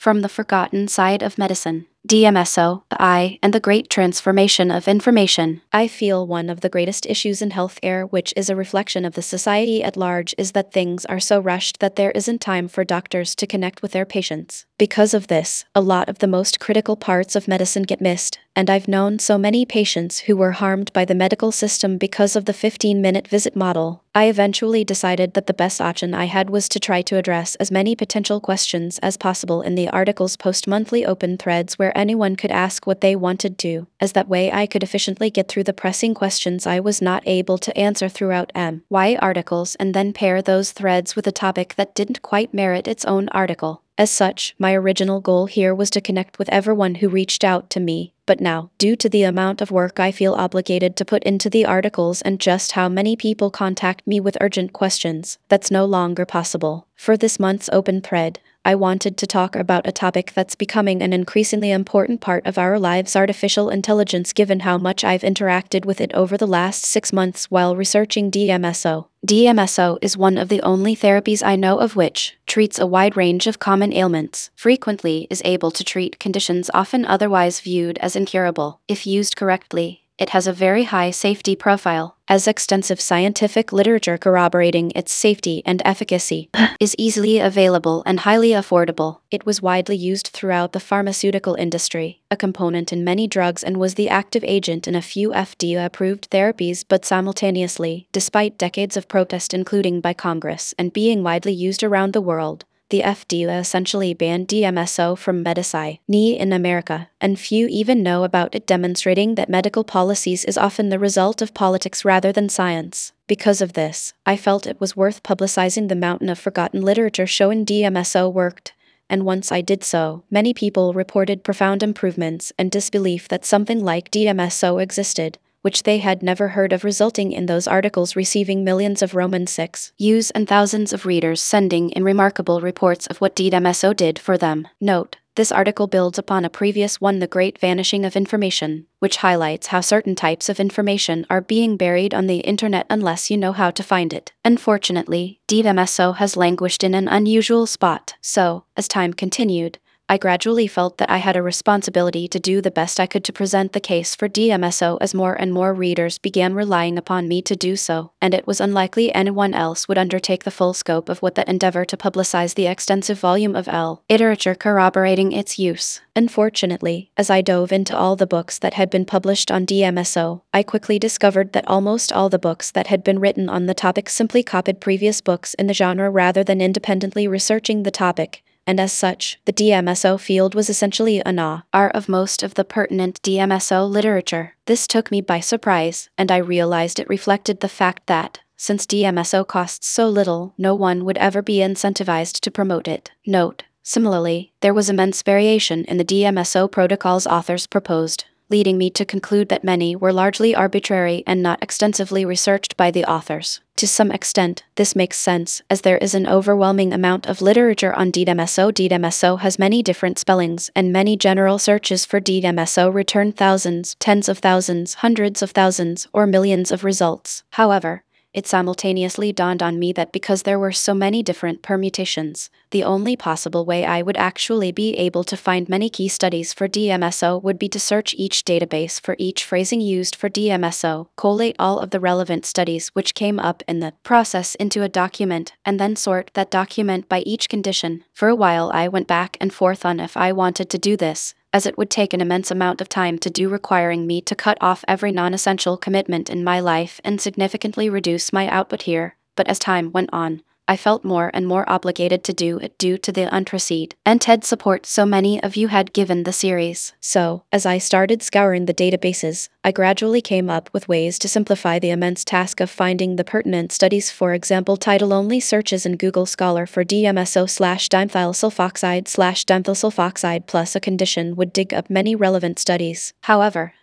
From the Forgotten Side of Medicine, DMSO, the I, and the Great Transformation of Information. I feel one of the greatest issues in healthcare, which is a reflection of the society at large, is that things are so rushed that there isn't time for doctors to connect with their patients. Because of this, a lot of the most critical parts of medicine get missed, and I've known so many patients who were harmed by the medical system because of the 15-minute visit model. I eventually decided that the best option I had was to try to address as many potential questions as possible in the articles, post monthly open threads where anyone could ask what they wanted to, as that way I could efficiently get through the pressing questions I was not able to answer throughout my articles, and then pair those threads with a topic that didn't quite merit its own article. As such, my original goal here was to connect with everyone who reached out to me, but now, due to the amount of work I feel obligated to put into the articles and just how many people contact me with urgent questions, that's no longer possible. For this month's open thread, I wanted to talk about a topic that's becoming an increasingly important part of our lives: artificial intelligence, given how much I've interacted with it over the last 6 months while researching DMSO. DMSO is one of the only therapies I know of which treats a wide range of common ailments, frequently is able to treat conditions often otherwise viewed as incurable. If used correctly, it has a very high safety profile, as extensive scientific literature corroborating its safety and efficacy is easily available and highly affordable. It was widely used throughout the pharmaceutical industry, a component in many drugs, and was the active agent in a few FDA-approved therapies, but simultaneously, despite decades of protest including by Congress and being widely used around the world, the FDA essentially banned DMSO from Medicine in America, and few even know about it, demonstrating that medical policies is often the result of politics rather than science. Because of this, I felt it was worth publicizing the mountain of forgotten literature showing DMSO worked, and once I did so, many people reported profound improvements and disbelief that something like DMSO existed, which they had never heard of, resulting in those articles receiving millions of Roman 6 views and thousands of readers sending in remarkable reports of what DMSO did for them. Note: this article builds upon a previous one, The Great Vanishing of Information, which highlights how certain types of information are being buried on the internet unless you know how to find it. Unfortunately, DMSO has languished in an unusual spot, so, as time continued, I gradually felt that I had a responsibility to do the best I could to present the case for DMSO, as more and more readers began relying upon me to do so, and it was unlikely anyone else would undertake the full scope of what the endeavor to publicize the extensive volume of literature corroborating its use. Unfortunately, as I dove into all the books that had been published on DMSO, I quickly discovered that almost all the books that had been written on the topic simply copied previous books in the genre rather than independently researching the topic, and as such, the DMSO field was essentially an of most of the pertinent DMSO literature. This took me by surprise, and I realized it reflected the fact that, since DMSO costs so little, no one would ever be incentivized to promote it. Note: similarly, there was immense variation in the DMSO protocols authors proposed, leading me to conclude that many were largely arbitrary and not extensively researched by the authors. To some extent, this makes sense, as there is an overwhelming amount of literature on DMSO. DMSO has many different spellings, and many general searches for DMSO return thousands, tens of thousands, hundreds of thousands, or millions of results. However, it simultaneously dawned on me that because there were so many different permutations, the only possible way I would actually be able to find many key studies for DMSO would be to search each database for each phrasing used for DMSO, collate all of the relevant studies which came up in the process into a document, and then sort that document by each condition. For a while I went back and forth on if I wanted to do this, as it would take an immense amount of time to do, requiring me to cut off every non-essential commitment in my life and significantly reduce my output here. But as time went on, I felt more and more obligated to do it due to the unprecedented and TED support so many of you had given the series. So, as I started scouring the databases, I gradually came up with ways to simplify the immense task of finding the pertinent studies. For example, title-only searches in Google Scholar for DMSO/dimethyl sulfoxide/dimethyl sulfoxide plus a condition would dig up many relevant studies. However,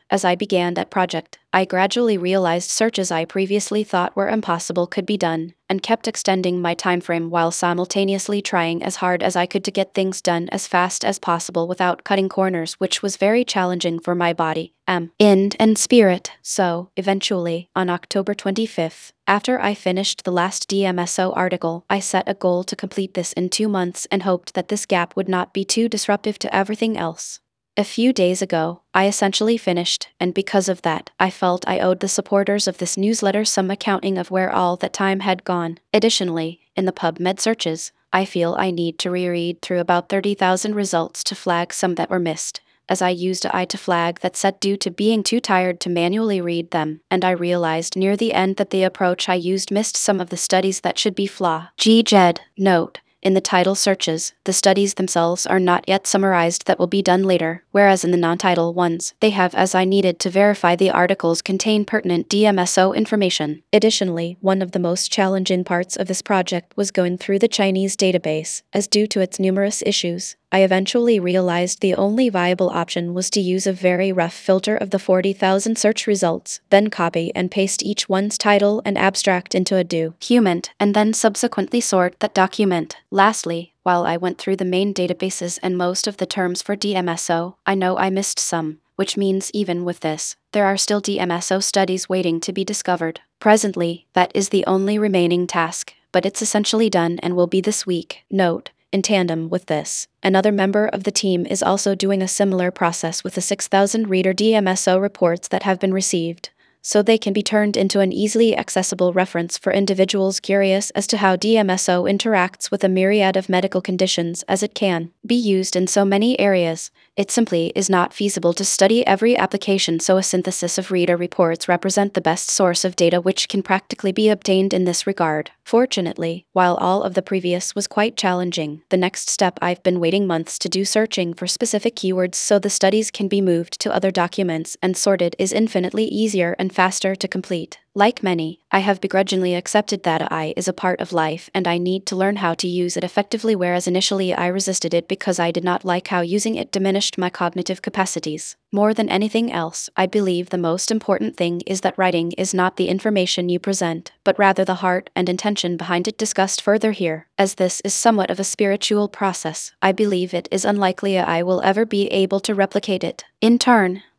As I began that project, I gradually realized searches I previously thought were impossible could be done, and kept extending my time frame while simultaneously trying as hard as I could to get things done as fast as possible without cutting corners, which was very challenging for my body, mind, and spirit. So, eventually, on October 25th, after I finished the last DMSO article, I set a goal to complete this in 2 months and hoped that this gap would not be too disruptive to everything else. A few days ago, I essentially finished, and because of that, I felt I owed the supporters of this newsletter some accounting of where all that time had gone. Additionally, in the PubMed searches, I feel I need to reread through about 30,000 results to flag some that were missed, as I used AI to flag that set due to being too tired to manually read them, and I realized near the end that the approach I used missed some of the studies that should be flaw. GJED, note. In the title searches, the studies themselves are not yet summarized that will be done later, whereas in the non-title ones, they have as I needed to verify the articles contain pertinent DMSO information. Additionally, one of the most challenging parts of this project was going through the Chinese database, as due to its numerous issues, I eventually realized the only viable option was to use a very rough filter of the 40,000 search results, then copy and paste each one's title and abstract into a document, and then subsequently sort that document. Lastly, while I went through the main databases and most of the terms for DMSO, I know I missed some, which means even with this, there are still DMSO studies waiting to be discovered. Presently, that is the only remaining task, but it's essentially done and will be this week. Note. In tandem with this, another member of the team is also doing a similar process with the 6,000 reader DMSO reports that have been received, so they can be turned into an easily accessible reference for individuals curious as to how DMSO interacts with a myriad of medical conditions, as it can be used in so many areas. It simply is not feasible to study every application, so a synthesis of reader reports represent the best source of data which can practically be obtained in this regard. Fortunately, while all of the previous was quite challenging, the next step I've been waiting months to do, searching for specific keywords so the studies can be moved to other documents and sorted, is infinitely easier and faster to complete. Like many, I have begrudgingly accepted that AI is a part of life and I need to learn how to use it effectively, whereas initially I resisted it because I did not like how using it diminished my cognitive capacities. More than anything else, I believe the most important thing is that writing is not the information you present, but rather the heart and intention behind it, discussed further here. As this is somewhat of a spiritual process, I believe it is unlikely I will ever be able to replicate it. In turn,